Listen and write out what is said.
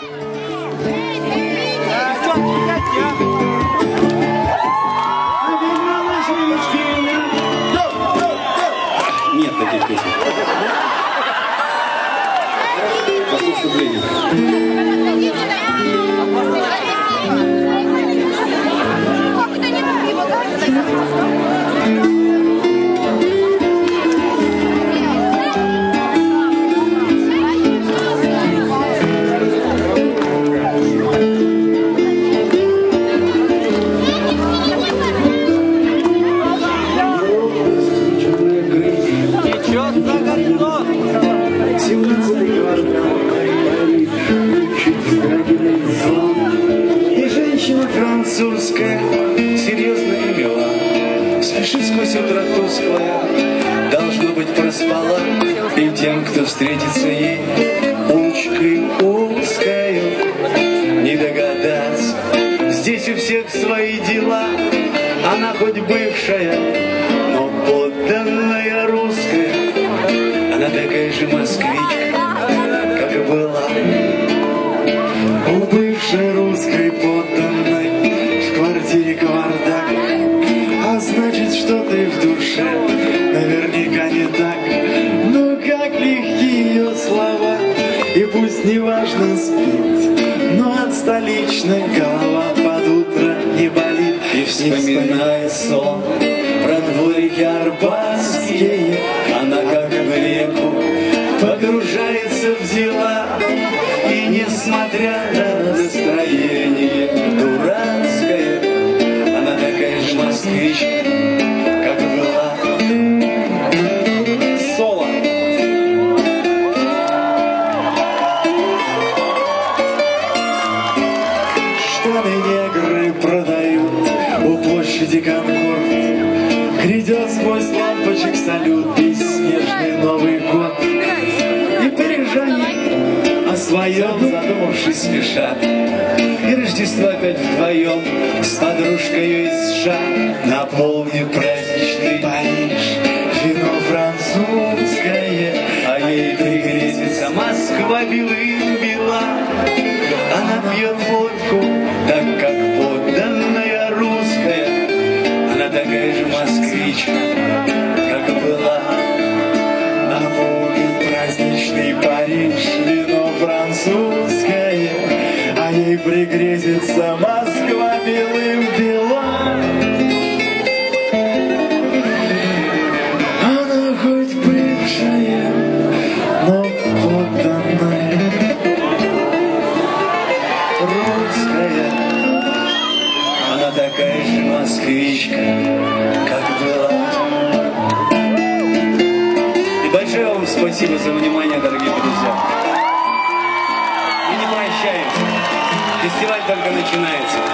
Нет таких песен. Послушай, И женщина французская, серьезная и мила, спешит сквозь утро тусклое, должно быть проспала. И тем, кто встретится ей улочкой узкою, не догадаться, здесь у всех свои дела. Она хоть бывшая, но подданная русская, она такая же москвичка, как и была. У бывшей русской подданной в квартире кавардак, а значит, что-то и в душе наверняка не так. Но как легки ее слова, и пусть неважно спит, но от столичной голова под утро не болит. И вспоминая сон про дворики арбатские, она как в реку погружается в дела. И несмотря на настроение дурацкое, она такая же москвичка, как была. Соло. Штаны негры продают у площади Конкорд. Грядет сквозь лампочек салют бесснежный Новый год. И парижане о своем задумавшись спешат, и Рождество опять вдвоем с подружкой из США наполнит праздничный Париж. Вино французское, а ей пригрезится Москва белым бела. Она пьет водку, так как подданная русская, она такая же москвичка, как была. Наполнит праздничный Париж вино французское, а ей пригрезится Москва белым бела. Она хоть бывшая, но подданная русская, она такая же москвичка, как была. Большое вам спасибо за внимание, дорогие друзья. И не прощаемся. Фестиваль только начинается.